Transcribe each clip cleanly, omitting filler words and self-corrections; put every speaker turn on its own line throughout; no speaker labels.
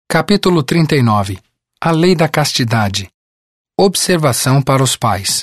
Capítulo 39. A Lei da Castidade. Observação para os pais.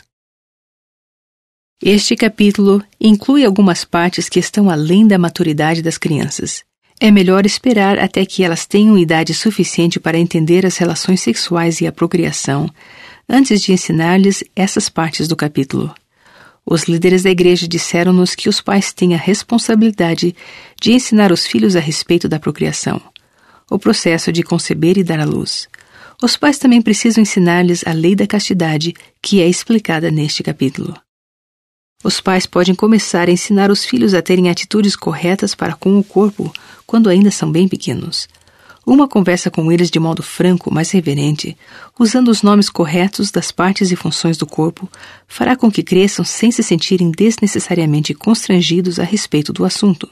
Este capítulo inclui algumas partes que estão além da maturidade das crianças. É melhor esperar até que elas tenham idade suficiente para entender as relações sexuais e a procriação, antes de ensinar-lhes essas partes do capítulo. Os líderes da igreja disseram-nos que os pais têm a responsabilidade de ensinar os filhos a respeito da procriação, o processo de conceber e dar à luz. Os pais também precisam ensinar-lhes a lei da castidade, que é explicada neste capítulo. Os pais podem começar a ensinar os filhos a terem atitudes corretas para com o corpo quando ainda são bem pequenos. Uma conversa com eles de modo franco, mas reverente, usando os nomes corretos das partes e funções do corpo, fará com que cresçam sem se sentirem desnecessariamente constrangidos a respeito do assunto.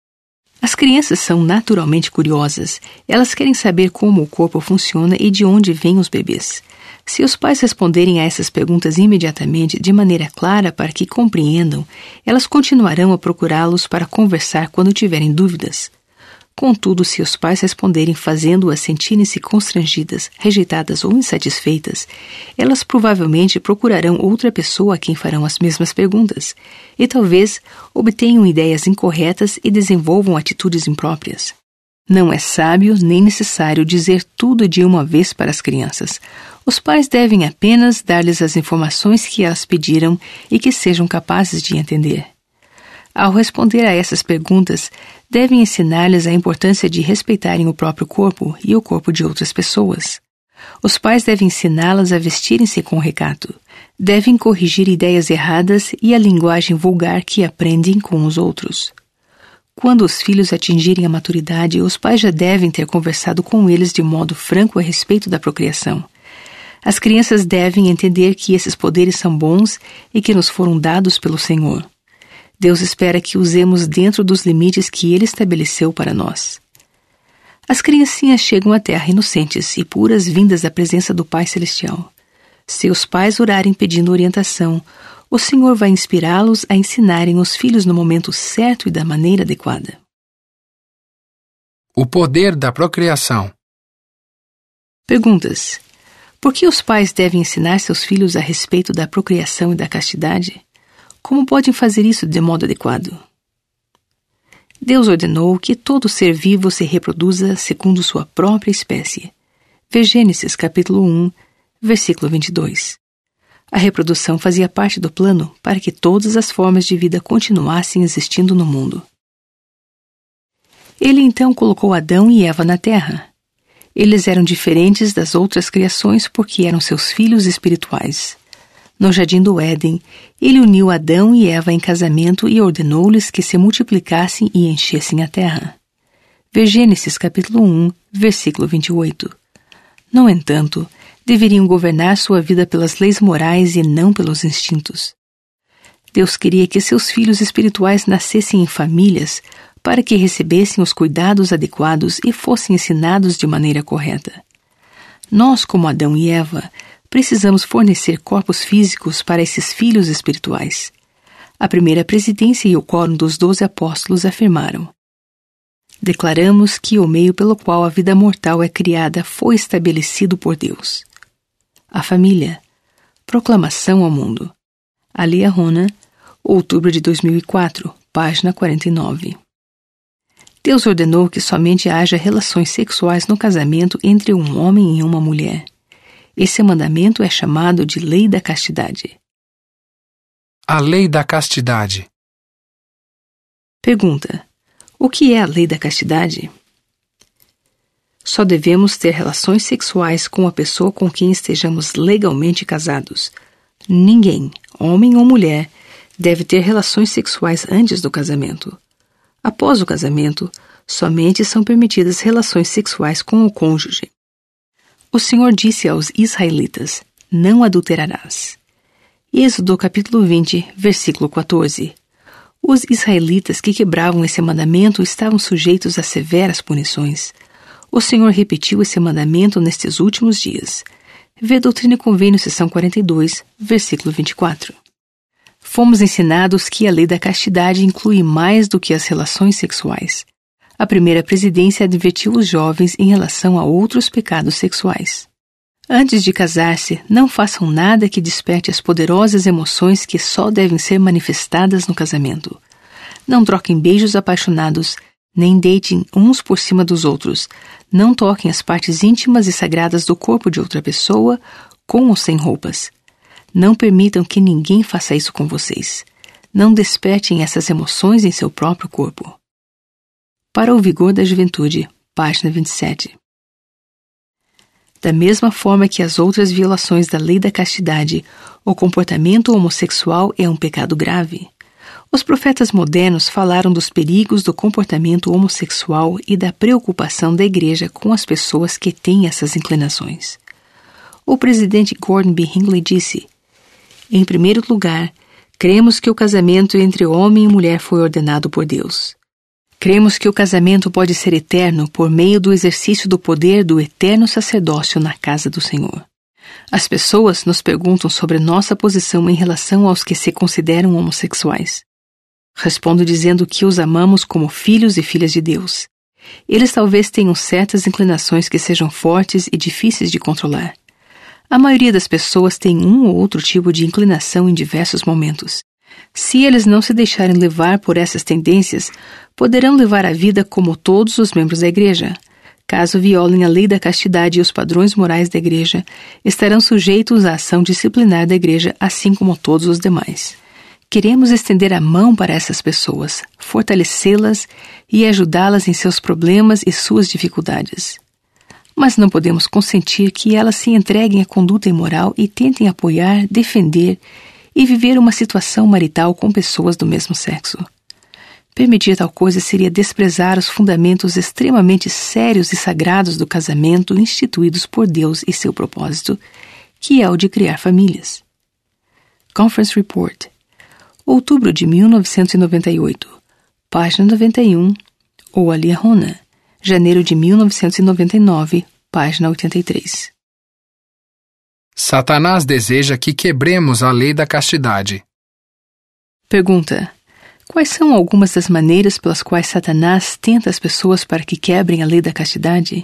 As crianças são naturalmente curiosas. Elas querem saber como o corpo funciona e de onde vêm os bebês. Se os pais responderem a essas perguntas imediatamente, de maneira clara para que compreendam, elas continuarão a procurá-los para conversar quando tiverem dúvidas. Contudo, se os pais responderem fazendo-as sentirem-se constrangidas, rejeitadas ou insatisfeitas, elas provavelmente procurarão outra pessoa a quem farão as mesmas perguntas, e talvez obtenham ideias incorretas e desenvolvam atitudes impróprias. Não é sábio nem necessário dizer tudo de uma vez para as crianças. Os pais devem apenas dar-lhes as informações que elas pediram e que sejam capazes de entender. Ao responder a essas perguntas, devem ensinar-lhes a importância de respeitarem o próprio corpo e o corpo de outras pessoas. Os pais devem ensiná-las a vestirem-se com recato. Devem corrigir ideias erradas e a linguagem vulgar que aprendem com os outros. Quando os filhos atingirem a maturidade, os pais já devem ter conversado com eles de modo franco a respeito da procriação. As crianças devem entender que esses poderes são bons e que nos foram dados pelo Senhor. Deus espera que usemos dentro dos limites que Ele estabeleceu para nós. As criancinhas chegam à Terra inocentes e puras vindas da presença do Pai Celestial. Se os pais orarem pedindo orientação, o Senhor vai inspirá-los a ensinarem os filhos no momento certo e da maneira adequada.
O poder da procriação.
Perguntas. Por que os pais devem ensinar seus filhos a respeito da procriação e da castidade? Como podem fazer isso de modo adequado? Deus ordenou que todo ser vivo se reproduza segundo sua própria espécie. Vê Gênesis capítulo 1, versículo 22. A reprodução fazia parte do plano para que todas as formas de vida continuassem existindo no mundo. Ele então colocou Adão e Eva na terra. Eles eram diferentes das outras criações porque eram seus filhos espirituais. No jardim do Éden, ele uniu Adão e Eva em casamento e ordenou-lhes que se multiplicassem e enchessem a terra. Vê Gênesis capítulo 1, versículo 28. No entanto, deveriam governar sua vida pelas leis morais e não pelos instintos. Deus queria que seus filhos espirituais nascessem em famílias para que recebessem os cuidados adequados e fossem ensinados de maneira correta. Nós, como Adão e Eva, precisamos fornecer corpos físicos para esses filhos espirituais. A primeira presidência e o quórum dos 12 apóstolos afirmaram: declaramos que o meio pelo qual a vida mortal é criada foi estabelecido por Deus. A família. Proclamação ao mundo. Alia Rona, outubro de 2004, página 49. Deus ordenou que somente haja relações sexuais no casamento entre um homem e uma mulher. Esse mandamento é chamado de Lei da Castidade.
A Lei da Castidade.
Pergunta. O que é a Lei da Castidade? Só devemos ter relações sexuais com a pessoa com quem estejamos legalmente casados. Ninguém, homem ou mulher, deve ter relações sexuais antes do casamento. Após o casamento, somente são permitidas relações sexuais com o cônjuge. O Senhor disse aos israelitas: não adulterarás. Êxodo capítulo 20, versículo 14. Os israelitas que quebravam esse mandamento estavam sujeitos a severas punições. O Senhor repetiu esse mandamento nestes últimos dias. Vê Doutrina e Convênio, seção 42, versículo 24. Fomos ensinados que a lei da castidade inclui mais do que as relações sexuais. A primeira presidência advertiu os jovens em relação a outros pecados sexuais. Antes de casar-se, não façam nada que desperte as poderosas emoções que só devem ser manifestadas no casamento. Não troquem beijos apaixonados, nem deitem uns por cima dos outros. Não toquem as partes íntimas e sagradas do corpo de outra pessoa, com ou sem roupas. Não permitam que ninguém faça isso com vocês. Não despertem essas emoções em seu próprio corpo. Para o vigor da juventude, página 27. Da mesma forma que as outras violações da lei da castidade, o comportamento homossexual é um pecado grave. Os profetas modernos falaram dos perigos do comportamento homossexual e da preocupação da igreja com as pessoas que têm essas inclinações. O presidente Gordon B. Hinckley disse: em primeiro lugar, cremos que o casamento entre homem e mulher foi ordenado por Deus. Cremos que o casamento pode ser eterno por meio do exercício do poder do eterno sacerdócio na casa do Senhor. As pessoas nos perguntam sobre nossa posição em relação aos que se consideram homossexuais. Respondo dizendo que os amamos como filhos e filhas de Deus. Eles talvez tenham certas inclinações que sejam fortes e difíceis de controlar. A maioria das pessoas tem um ou outro tipo de inclinação em diversos momentos. Se eles não se deixarem levar por essas tendências, poderão levar a vida como todos os membros da igreja. Caso violem a lei da castidade e os padrões morais da igreja, estarão sujeitos à ação disciplinar da igreja, assim como todos os demais. Queremos estender a mão para essas pessoas, fortalecê-las e ajudá-las em seus problemas e suas dificuldades. Mas não podemos consentir que elas se entreguem à conduta imoral e tentem apoiar, defender e viver uma situação marital com pessoas do mesmo sexo. Permitir tal coisa seria desprezar os fundamentos extremamente sérios e sagrados do casamento instituídos por Deus e seu propósito, que é o de criar famílias. Conference Report, outubro de 1998, página 91, ou Aliahona, janeiro de 1999, página 83.
Satanás deseja que quebremos a lei da castidade.
Pergunta: quais são algumas das maneiras pelas quais Satanás tenta as pessoas para que quebrem a lei da castidade?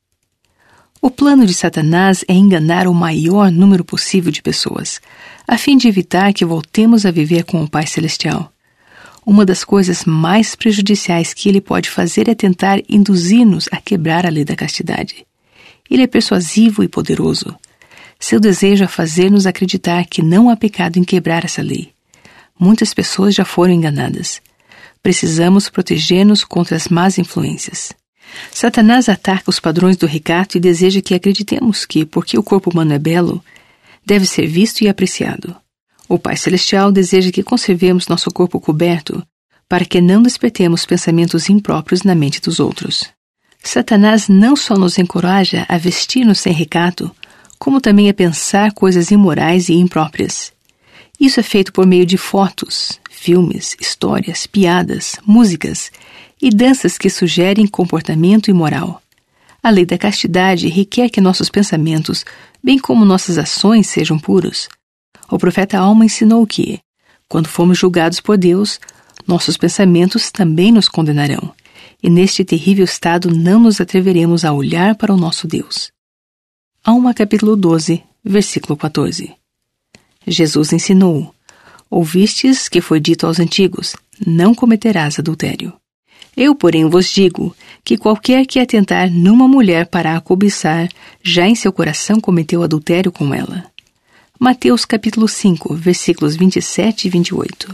O plano de Satanás é enganar o maior número possível de pessoas, a fim de evitar que voltemos a viver com o Pai Celestial. Uma das coisas mais prejudiciais que ele pode fazer é tentar induzir-nos a quebrar a lei da castidade. Ele é persuasivo e poderoso. Seu desejo é fazer-nos acreditar que não há pecado em quebrar essa lei. Muitas pessoas já foram enganadas. Precisamos proteger-nos contra as más influências. Satanás ataca os padrões do recato e deseja que acreditemos que, porque o corpo humano é belo, deve ser visto e apreciado. O Pai Celestial deseja que conservemos nosso corpo coberto para que não despertemos pensamentos impróprios na mente dos outros. Satanás não só nos encoraja a vestir-nos sem recato, como também a pensar coisas imorais e impróprias. Isso é feito por meio de fotos, filmes, histórias, piadas, músicas e danças que sugerem comportamento imoral. A lei da castidade requer que nossos pensamentos, bem como nossas ações, sejam puros. O profeta Alma ensinou que, quando formos julgados por Deus, nossos pensamentos também nos condenarão, e neste terrível estado não nos atreveremos a olhar para o nosso Deus. Alma capítulo 12, versículo 14. Jesus ensinou: ouvistes que foi dito aos antigos, não cometerás adultério. Eu, porém, vos digo que qualquer que atentar numa mulher para a cobiçar, já em seu coração cometeu adultério com ela. Mateus capítulo 5, versículos 27 e 28.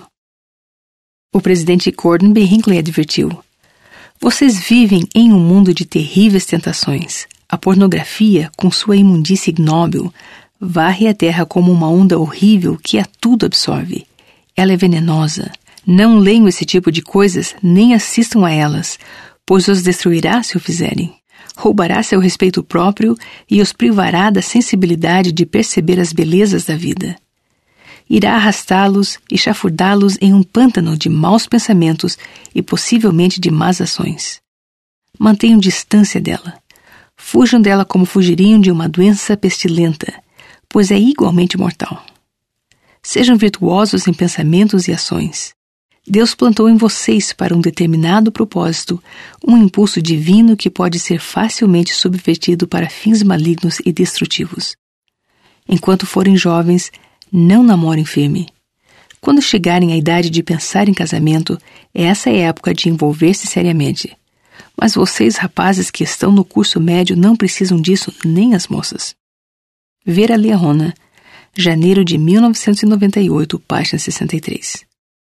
O presidente Gordon B. Hinckley advertiu: vocês vivem em um mundo de terríveis tentações. A pornografia, com sua imundície ignóbil, varre a terra como uma onda horrível que a tudo absorve. Ela é venenosa. Não leiam esse tipo de coisas, nem assistam a elas, pois os destruirá se o fizerem. Roubará seu respeito próprio e os privará da sensibilidade de perceber as belezas da vida. Irá arrastá-los e chafurdá-los em um pântano de maus pensamentos e possivelmente de más ações. Mantenham distância dela. Fujam dela como fugiriam de uma doença pestilenta, pois é igualmente mortal. Sejam virtuosos em pensamentos e ações. Deus plantou em vocês para um determinado propósito um impulso divino que pode ser facilmente subvertido para fins malignos e destrutivos. Enquanto forem jovens, não namorem firme. Quando chegarem à idade de pensar em casamento, essa é a época de envolver-se seriamente. Mas vocês, rapazes que estão no curso médio, não precisam disso, nem as moças. Vera Leona, janeiro de 1998, página 63.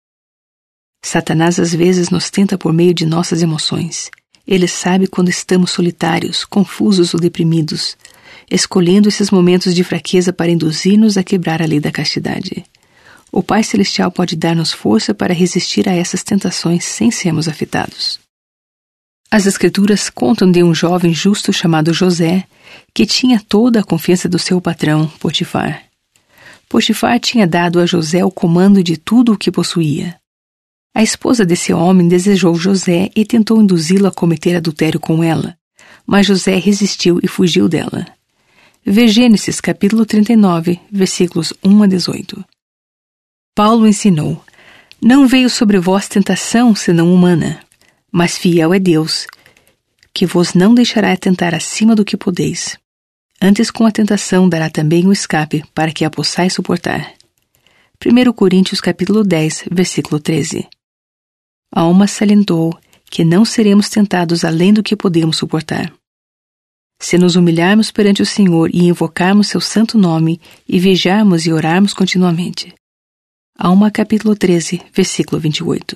Satanás às vezes nos tenta por meio de nossas emoções. Ele sabe quando estamos solitários, confusos ou deprimidos, escolhendo esses momentos de fraqueza para induzir-nos a quebrar a lei da castidade. O Pai Celestial pode dar-nos força para resistir a essas tentações sem sermos afetados. As Escrituras contam de um jovem justo chamado José, que tinha toda a confiança do seu patrão, Potifar. Potifar tinha dado a José o comando de tudo o que possuía. A esposa desse homem desejou José e tentou induzi-lo a cometer adultério com ela, mas José resistiu e fugiu dela. Vê Gênesis capítulo 39, versículos 1 a 18. Paulo ensinou: não veio sobre vós tentação senão humana, mas fiel é Deus, que vos não deixará tentar acima do que podeis. Antes com a tentação dará também o escape para que a possais suportar. 1 Coríntios capítulo 10, versículo 13. Alma salientou que não seremos tentados além do que podemos suportar. Se nos humilharmos perante o Senhor e invocarmos seu santo nome e vigiarmos e orarmos continuamente. Alma capítulo 13, versículo 28.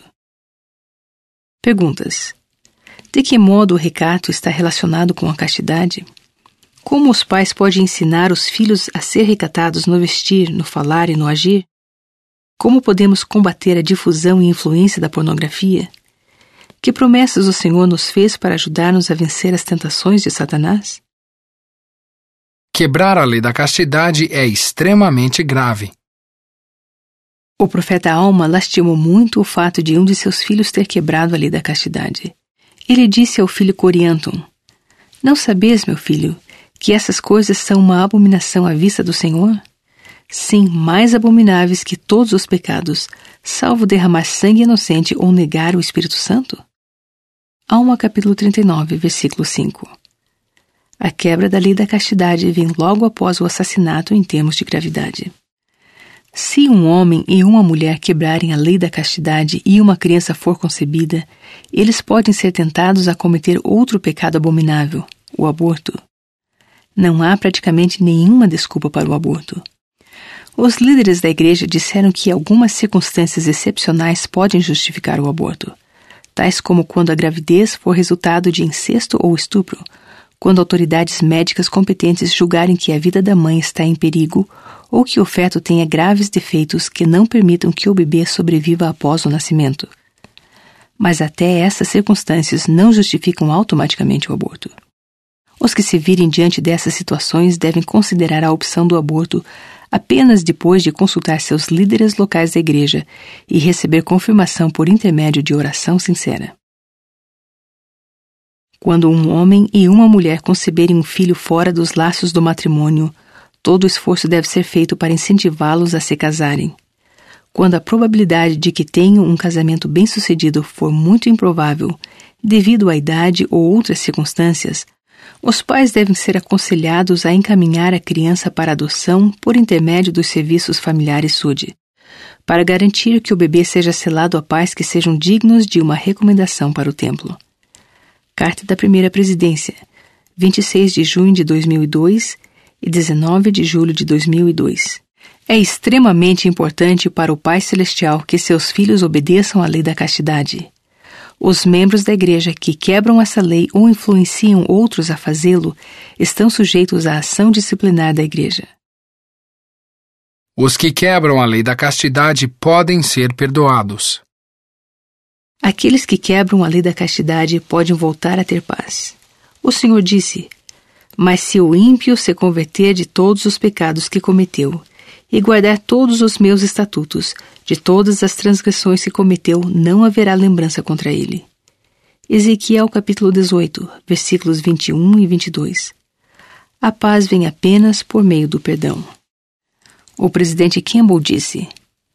Perguntas. De que modo o recato está relacionado com a castidade? Como os pais podem ensinar os filhos a ser recatados no vestir, no falar e no agir? Como podemos combater a difusão e influência da pornografia? Que promessas o Senhor nos fez para ajudar-nos a vencer as tentações de Satanás?
Quebrar a lei da castidade é extremamente grave.
O profeta Alma lastimou muito o fato de um de seus filhos ter quebrado a lei da castidade. Ele disse ao filho Corianton: não sabes, meu filho, que essas coisas são uma abominação à vista do Senhor? Sim, mais abomináveis que todos os pecados, salvo derramar sangue inocente ou negar o Espírito Santo? Alma capítulo 39, versículo 5. A quebra da lei da castidade vem logo após o assassinato em termos de gravidade. Se um homem e uma mulher quebrarem a lei da castidade e uma criança for concebida, eles podem ser tentados a cometer outro pecado abominável, o aborto. Não há praticamente nenhuma desculpa para o aborto. Os líderes da igreja disseram que algumas circunstâncias excepcionais podem justificar o aborto, tais como quando a gravidez for resultado de incesto ou estupro, quando autoridades médicas competentes julgarem que a vida da mãe está em perigo ou que o feto tenha graves defeitos que não permitam que o bebê sobreviva após o nascimento. Mas até essas circunstâncias não justificam automaticamente o aborto. Os que se virem diante dessas situações devem considerar a opção do aborto apenas depois de consultar seus líderes locais da igreja e receber confirmação por intermédio de oração sincera. Quando um homem e uma mulher conceberem um filho fora dos laços do matrimônio, todo esforço deve ser feito para incentivá-los a se casarem. Quando a probabilidade de que tenham um casamento bem-sucedido for muito improvável, devido à idade ou outras circunstâncias, os pais devem ser aconselhados a encaminhar a criança para adoção por intermédio dos serviços familiares SUD, para garantir que o bebê seja selado a pais que sejam dignos de uma recomendação para o templo. Carta da Primeira Presidência, 26 de junho de 2002 e 19 de julho de 2002. É extremamente importante para o Pai Celestial que seus filhos obedeçam à lei da castidade. Os membros da igreja que quebram essa lei ou influenciam outros a fazê-lo estão sujeitos à ação disciplinar da igreja.
Os que quebram a lei da castidade podem ser perdoados.
Aqueles que quebram a lei da castidade podem voltar a ter paz. O Senhor disse: mas se o ímpio se converter de todos os pecados que cometeu e guardar todos os meus estatutos, de todas as transgressões que cometeu, não haverá lembrança contra ele. Ezequiel capítulo 18, versículos 21 e 22. A paz vem apenas por meio do perdão. O presidente Campbell disse: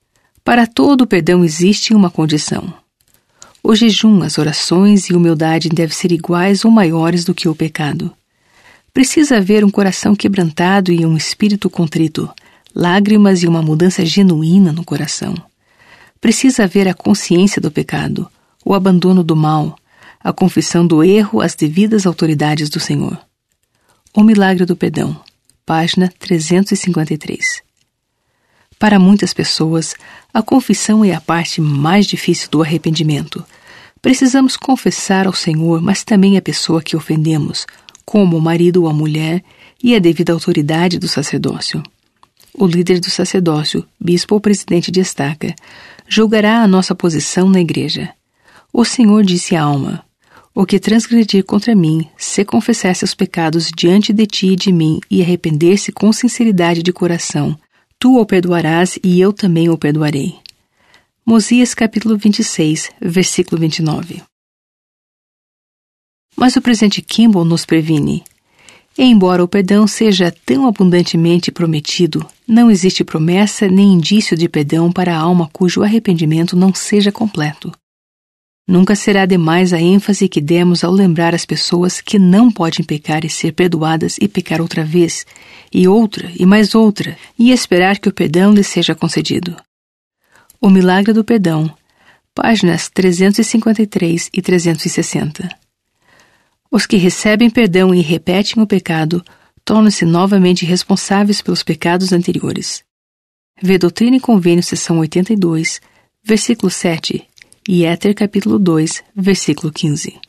Para todo perdão existe uma condição. O jejum, as orações e humildade devem ser iguais ou maiores do que o pecado. Precisa haver um coração quebrantado e um espírito contrito, lágrimas e uma mudança genuína no coração. Precisa haver a consciência do pecado, o abandono do mal, a confissão do erro às devidas autoridades do Senhor. O milagre do perdão, página 353. Para muitas pessoas, a confissão é a parte mais difícil do arrependimento. Precisamos confessar ao Senhor, mas também a pessoa que ofendemos, como o marido ou a mulher, e a devida autoridade do sacerdócio. O líder do sacerdócio, bispo ou presidente de estaca, julgará a nossa posição na igreja. O Senhor disse à alma: o que transgredir contra mim, se confessar seus pecados diante de ti e de mim e arrepender-se com sinceridade de coração, tu o perdoarás e eu também o perdoarei. Mosias capítulo 26, versículo 29. Mas o presidente Kimball nos previne. Embora o perdão seja tão abundantemente prometido, não existe promessa nem indício de perdão para a alma cujo arrependimento não seja completo. Nunca será demais a ênfase que demos ao lembrar as pessoas que não podem pecar e ser perdoadas e pecar outra vez, e outra, e mais outra, e esperar que o perdão lhes seja concedido. O milagre do perdão, páginas 353 e 360. Os que recebem perdão e repetem o pecado tornam-se novamente responsáveis pelos pecados anteriores. Vê Doutrina e Convênio, seção 82, versículo 7, e Éter, capítulo 2, versículo 15.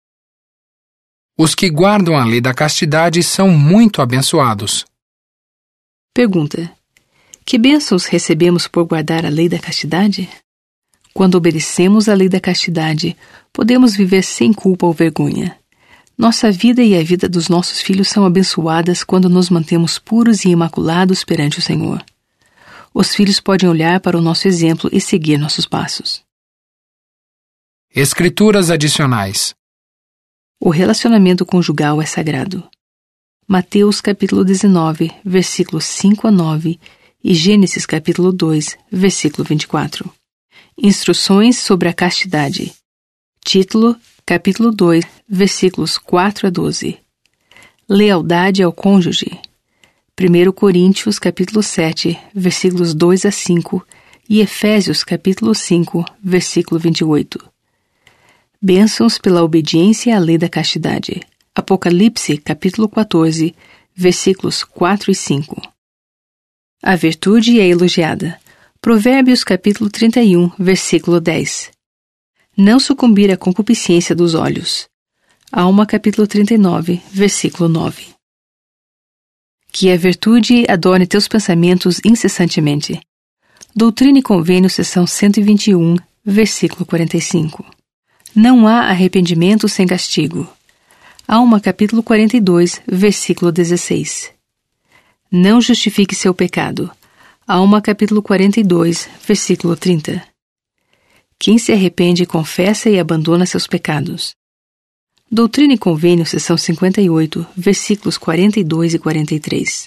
Os que guardam a lei da castidade são muito abençoados.
Pergunta: que bênçãos recebemos por guardar a lei da castidade? Quando obedecemos à lei da castidade, podemos viver sem culpa ou vergonha. Nossa vida e a vida dos nossos filhos são abençoadas quando nos mantemos puros e imaculados perante o Senhor. Os filhos podem olhar para o nosso exemplo e seguir nossos passos.
Escrituras adicionais.
O relacionamento conjugal é sagrado. Mateus capítulo 19, versículos 5 a 9 e Gênesis capítulo 2, versículo 24. Instruções sobre a castidade. Título, capítulo 2, versículos 4 a 12. Lealdade ao cônjuge. 1 Coríntios capítulo 7, versículos 2 a 5 e Efésios capítulo 5, versículo 28. Bênçãos pela obediência à lei da castidade. Apocalipse, capítulo 14, versículos 4 e 5. A virtude é elogiada. Provérbios, capítulo 31, versículo 10. Não sucumbir à concupiscência dos olhos. Alma, capítulo 39, versículo 9. Que a virtude adorne teus pensamentos incessantemente. Doutrina e Convênio, seção 121, versículo 45. Não há arrependimento sem castigo. Alma, capítulo 42, versículo 16. Não justifique seu pecado. Alma, capítulo 42, versículo 30. Quem se arrepende, confessa e abandona seus pecados. Doutrina e Convênio, seção 58, versículos 42 e 43.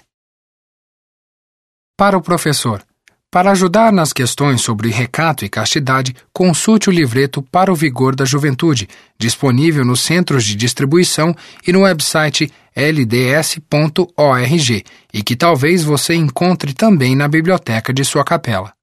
Para o professor. Para ajudar nas questões sobre recato e castidade, consulte o livreto Para o Vigor da Juventude, disponível nos centros de distribuição e no website lds.org, e que talvez você encontre também na biblioteca de sua capela.